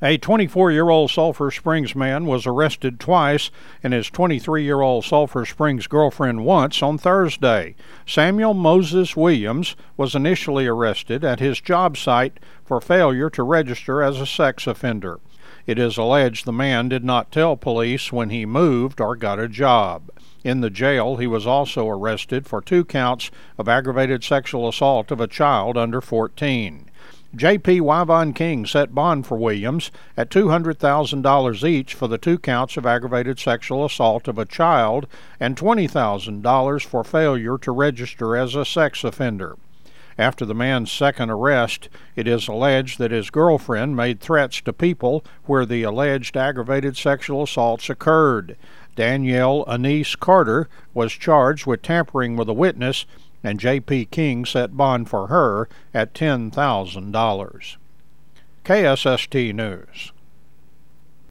A 24-year-old Sulphur Springs man was arrested twice and his 23-year-old Sulphur Springs girlfriend once on Thursday. Samuel Moses Williams was initially arrested at his job site for failure to register as a sex offender. It is alleged the man did not tell police when he moved or got a job. In the jail, he was also arrested for 2 counts of aggravated sexual assault of a child under 14. J.P. Wyvon King set bond for Williams at $200,000 each for the 2 counts of aggravated sexual assault of a child and $20,000 for failure to register as a sex offender. After the man's second arrest, it is alleged that his girlfriend made threats to people where the alleged aggravated sexual assaults occurred. Danielle Anise Carter was charged with tampering with a witness, and J.P. King set bond for her at $10,000. KSST News.